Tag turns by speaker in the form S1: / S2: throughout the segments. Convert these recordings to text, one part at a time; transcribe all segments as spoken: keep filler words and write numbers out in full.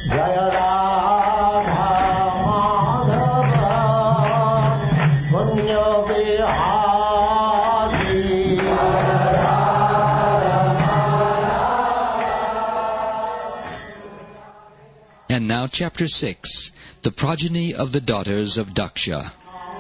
S1: Jaya Radha Madhava Punya Vihari.
S2: And now chapter six, the progeny of the daughters of Daksha.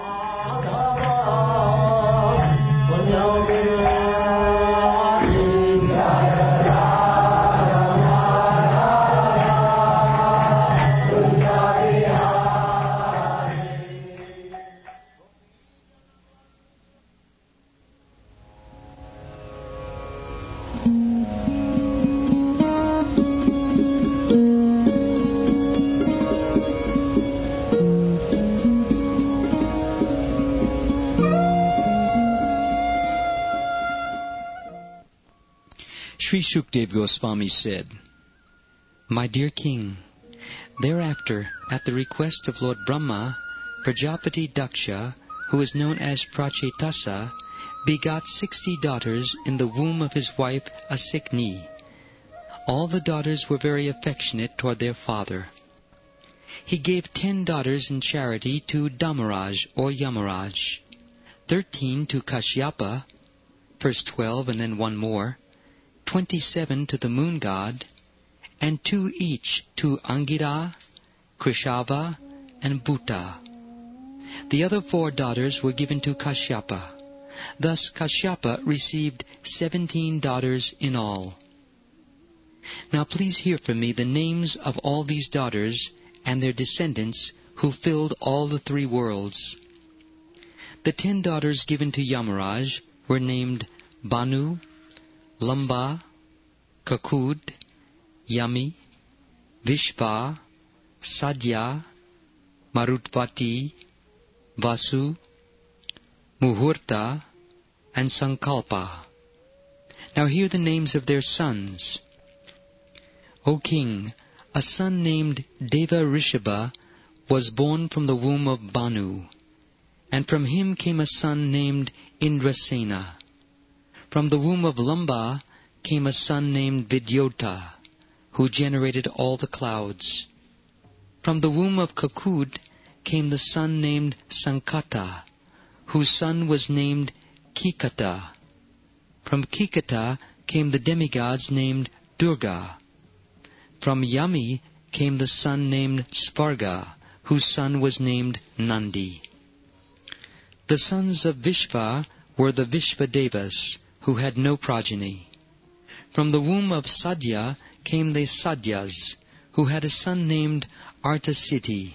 S2: Sri Shukdev Goswami said, My dear king, thereafter, at the request of Lord Brahma, Prajapati Daksha, who is known as Prachetasa, begot sixty daughters in the womb of his wife Asikni. All the daughters were very affectionate toward their father. He gave ten daughters in charity to Dharmaraj or Yamaraj, thirteen to Kashyapa, first twelve and then one more, twenty-seven to the moon god, and two each to Angira, Krishava, and Bhuta. The other four daughters were given to Kashyapa. Thus Kashyapa received seventeen daughters in all. Now please hear from me the names of all these daughters and their descendants who filled all the three worlds. The ten daughters given to Yamaraj were named Banu, Lamba, Kakud, Yami, Vishva, Sadhya, Marutvati, Vasu, Muhurta, and Sankalpa. Now hear the names of their sons. O king, a son named Deva Rishabha was born from the womb of Banu, and from him came a son named Indrasena. From the womb of Lamba came a son named Vidyota, who generated all the clouds. From the womb of Kakud came the son named Sankata, whose son was named Kikata. From Kikata came the demigods named Durga. From Yami came the son named Sparga, whose son was named Nandi. The sons of Vishva were the Vishvadevas, who had no progeny. From the womb of Sadhya came the Sadhyas, who had a son named Artasiti.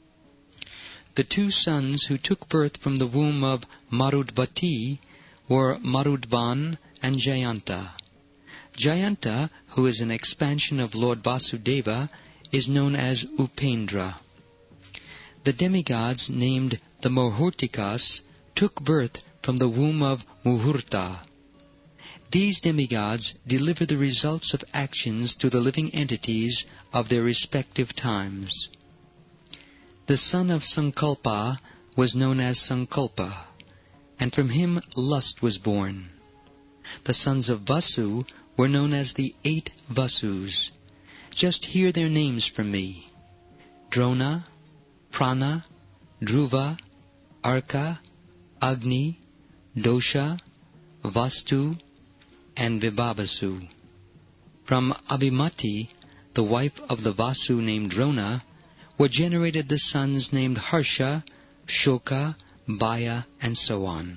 S2: The two sons who took birth from the womb of Marudvati were Marudvan and Jayanta. Jayanta, who is an expansion of Lord Vasudeva, is known as Upendra. The demigods named the Muhurtikas took birth from the womb of Muhurta. These demigods deliver the results of actions to the living entities of their respective times. The son of Sankalpa was known as Sankalpa, and from him lust was born. The sons of Vasu were known as the eight Vasus. Just hear their names from me: Drona, Prana, Dhruva, Arka, Agni, Dosha, Vastu, and Vibhavasu. From Abhimati, the wife of the Vasu named Drona, were generated the sons named Harsha, Shoka, Baya, and so on.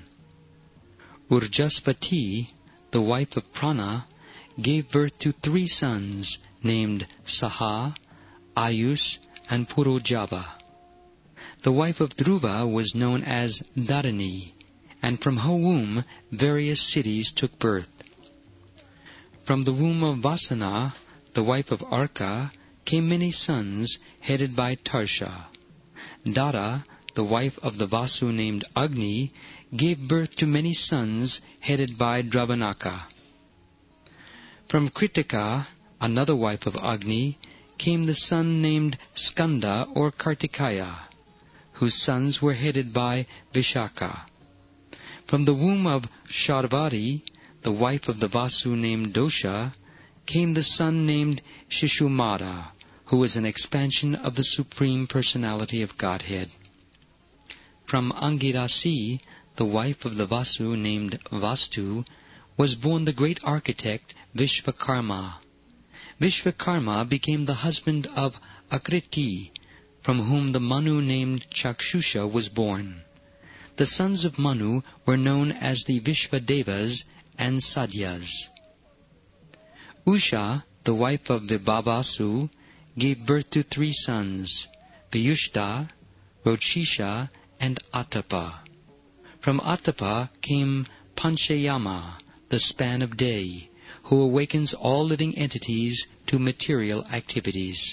S2: Urjaspati, the wife of Prana, gave birth to three sons named Saha, Ayus, and Purojava. The wife of Dhruva was known as Dharani, and from her womb various cities took birth. From the womb of Vasana, the wife of Arka, came many sons headed by Tarsha. Dara, the wife of the Vasu named Agni, gave birth to many sons headed by Dravanaka. From Kritika, another wife of Agni, came the son named Skanda or Kartikaya, whose sons were headed by Vishaka. From the womb of Sharvari, the wife of the Vasu named Dosha, came the son named Shishumara, who is an expansion of the Supreme Personality of Godhead. From Angirasi, the wife of the Vasu named Vastu, was born the great architect Vishvakarma. Vishvakarma became the husband of Akriti, from whom the Manu named Chakshusha was born. The sons of Manu were known as the Vishvadevas and Sadyas. Usha, the wife of Vibhavasu, gave birth to three sons, Vyushta, Rochisha, and Atapa. From Atapa came Panchayama, the span of day, who awakens all living entities to material activities.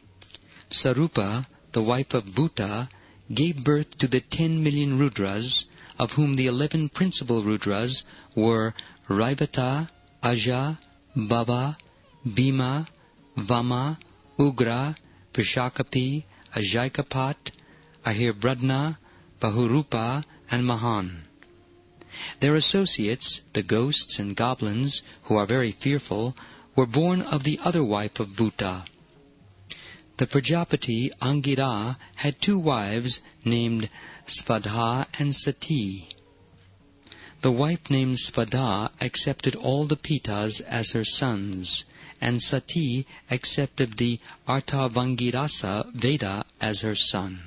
S2: Sarupa, the wife of Bhuta, gave birth to the ten million Rudras, of whom the eleven principal Rudras were Raivata, Aja, Bhava, Bhima, Vama, Ugra, Vishakapi, Ajaikapat, Ahirbradna, Bahurupa, and Mahan. Their associates, the ghosts and goblins, who are very fearful, were born of the other wife of Bhuta. The Prajapati Angira had two wives named Svadha and Sati. The wife named Svadha accepted all the Pitas as her sons, and Sati accepted the Arthavangirasa Veda as her son.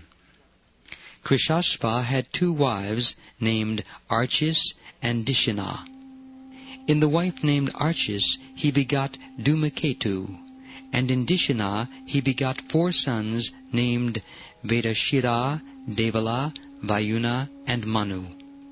S2: Krishashva had two wives named Archis and Dishina. In the wife named Archis he begot Dhumaketu, and in Dishina he begot four sons named Vedashira, Devala, Vayuna, and Manu.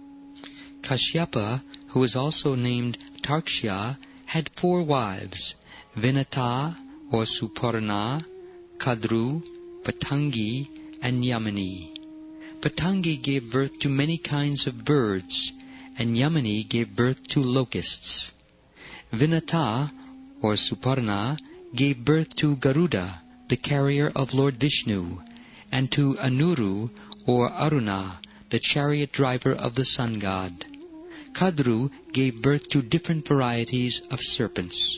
S2: Kashyapa, who was also named Tarkshya, had four wives, Vinata or Suparna, Kadru, Patangi, and Yamani. Patangi gave birth to many kinds of birds, and Yamani gave birth to locusts. Vinata, or Suparna, gave birth to Garuda, the carrier of Lord Vishnu, and to Anuru, or Aruna, the chariot driver of the sun god. Kadru gave birth to different varieties of serpents.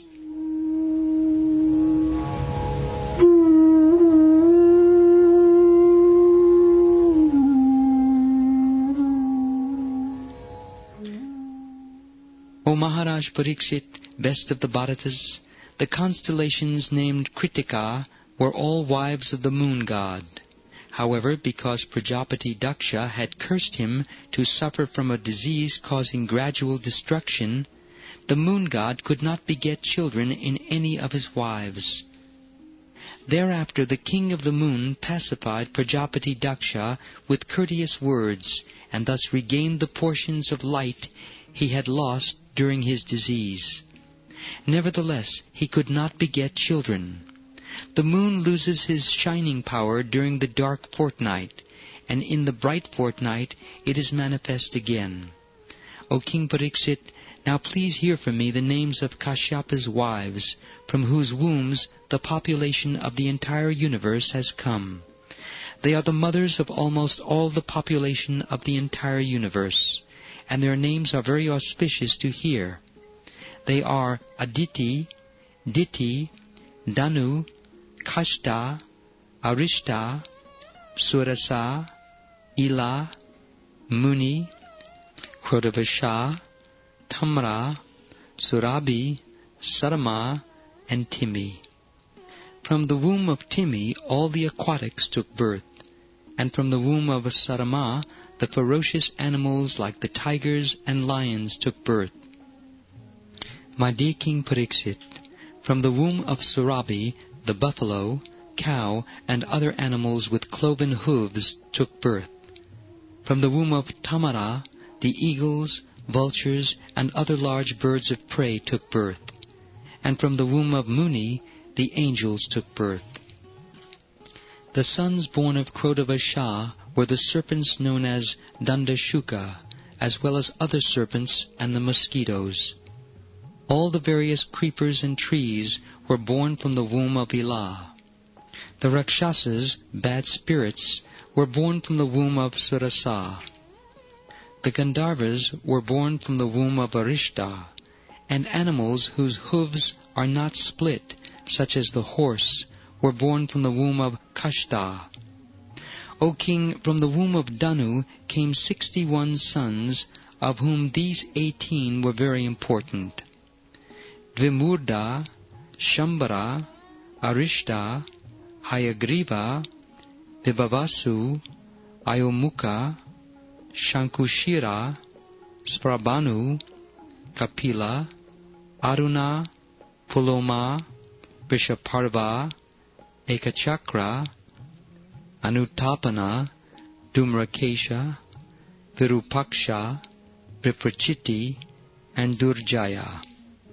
S2: O Maharaj Pariksit, best of the Bharatas, the constellations named Kritika were all wives of the moon god. However, because Prajapati Daksha had cursed him to suffer from a disease causing gradual destruction, the moon god could not beget children in any of his wives. Thereafter the king of the moon pacified Prajapati Daksha with courteous words, and thus regained the portions of light he had lost during his disease. Nevertheless, he could not beget children. The moon loses his shining power during the dark fortnight, and in the bright fortnight it is manifest again. O King Pariksit, now please hear from me the names of Kashyapa's wives, from whose wombs the population of the entire universe has come. They are the mothers of almost all the population of the entire universe, and their names are very auspicious to hear. They are Aditi, Diti, Danu, Kashta, Arishta, Surasa, Ila, Muni, Krodavasha, Tamra, Surabi, Sarama, and Timi. From the womb of Timi all the aquatics took birth, and from the womb of Sarama the ferocious animals like the tigers and lions took birth. My dear King Pariksit, from the womb of Surabi the buffalo, cow, and other animals with cloven hooves took birth. From the womb of Tamara the eagles, vultures, and other large birds of prey took birth. And from the womb of Muni the angels took birth. The sons born of Krodavasha were the serpents known as Dandashuka, as well as other serpents and the mosquitoes. All the various creepers and trees were born from the womb of Ila. The Rakshasas, bad spirits, were born from the womb of Surasa. The Gandharvas were born from the womb of Arishta, and animals whose hooves are not split, such as the horse, were born from the womb of Kashta. O king, from the womb of Danu came sixty-one sons, of whom these eighteen were very important: Dvimurda, Shambara, Arishta, Hayagriva, Vibhavasu, Ayomukha, Shankushira, Svrabanu, Kapila, Aruna, Puloma, Vishaparva, Ekachakra, Anutapana, Dhumrakesha, Virupaksha, Viprachiti, and Durjaya.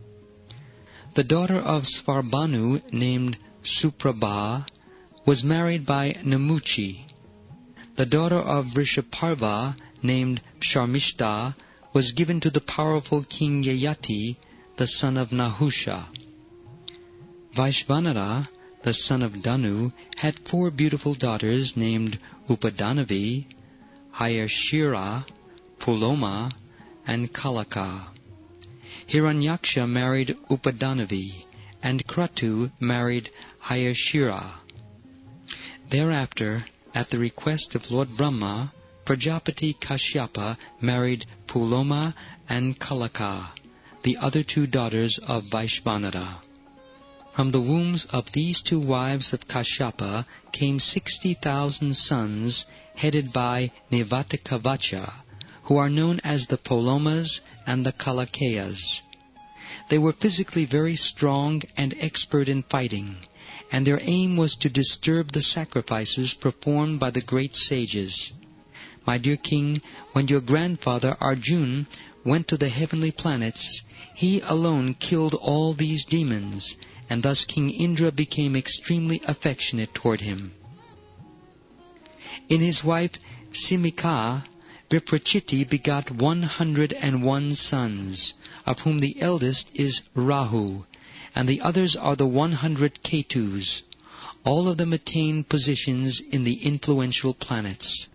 S2: The daughter of Svarbanu, named Suprabha, was married by Namuchi. The daughter of Vrishaparva, named Sharmishta, was given to the powerful king Yayati, the son of Nahusha. Vaishvanara, the son of Danu, had four beautiful daughters named Upadanavi, Hayashira, Puloma, and Kalaka. Hiranyaksha married Upadanavi, and Kratu married Hayashira. Thereafter, at the request of Lord Brahma, Prajapati Kashyapa married Puloma and Kalaka, the other two daughters of Vaishvanara. From the wombs of these two wives of Kashyapa came sixty thousand sons, headed by Nivatakavacha, who are known as the Polomas and the Kalakeyas. They were physically very strong and expert in fighting, and their aim was to disturb the sacrifices performed by the great sages. My dear king, when your grandfather Arjun went to the heavenly planets, he alone killed all these demons, and thus King Indra became extremely affectionate toward him. In his wife Simika, Viprachiti begot one hundred and one sons, of whom the eldest is Rahu, and the others are the one hundred Ketus. All of them attain positions in the influential planets.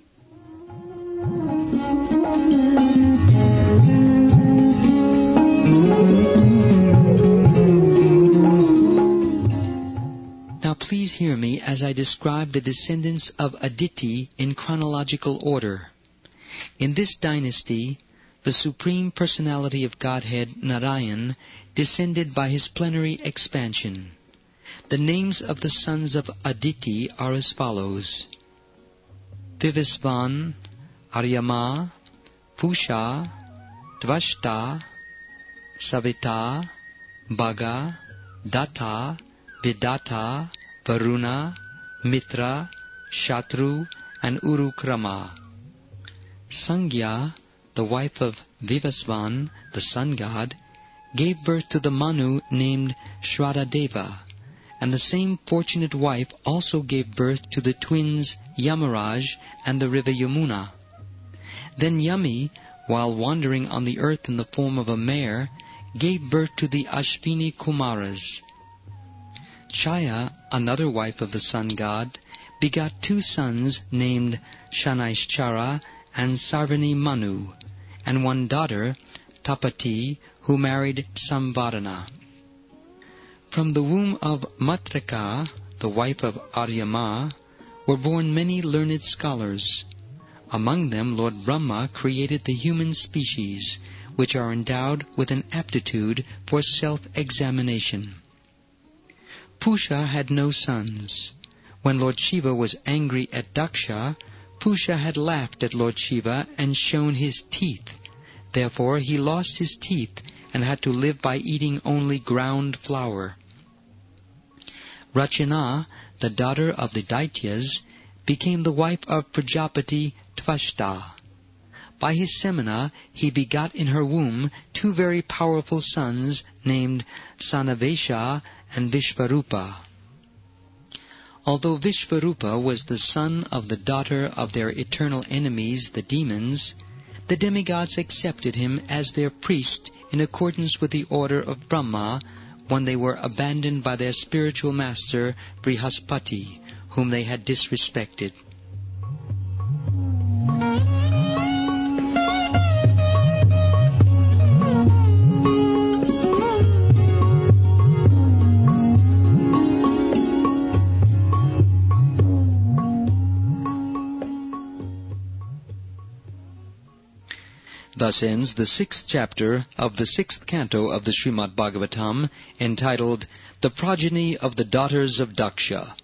S2: Now please hear me as I describe the descendants of Aditi in chronological order. In this dynasty, the Supreme Personality of Godhead, Narayan, descended by his plenary expansion. The names of the sons of Aditi are as follows: Vivisvan, Aryama, Pusha, Tvashta, Savita, Bhaga, Datta, Vidata, Varuna, Mitra, Shatru, and Urukrama. Sangya, the wife of Vivasvan, the sun god, gave birth to the Manu named Shradadeva, and the same fortunate wife also gave birth to the twins Yamaraj and the river Yamuna. Then Yami, while wandering on the earth in the form of a mare, gave birth to the Ashvini Kumaras. Chaya, another wife of the sun god, begot two sons named Shanaishchara and Sarvani Manu, and one daughter, Tapati, who married Samvarana. From the womb of Matrika, the wife of Aryama, were born many learned scholars. Among them Lord Brahma created the human species, which are endowed with an aptitude for self-examination. Pusha had no sons. When Lord Shiva was angry at Daksha, Pusha had laughed at Lord Shiva and shown his teeth. Therefore he lost his teeth and had to live by eating only ground flour. Rachana, the daughter of the Daityas, became the wife of Prajapati Tvashta. By his semina he begot in her womb two very powerful sons named Sanavesha and Vishvarupa. Although Vishvarupa was the son of the daughter of their eternal enemies, the demons, the demigods accepted him as their priest in accordance with the order of Brahma when they were abandoned by their spiritual master Brihaspati, whom they had disrespected. Thus ends the sixth chapter of the sixth canto of the Srimad Bhagavatam, entitled The Progeny of the Daughters of Daksha.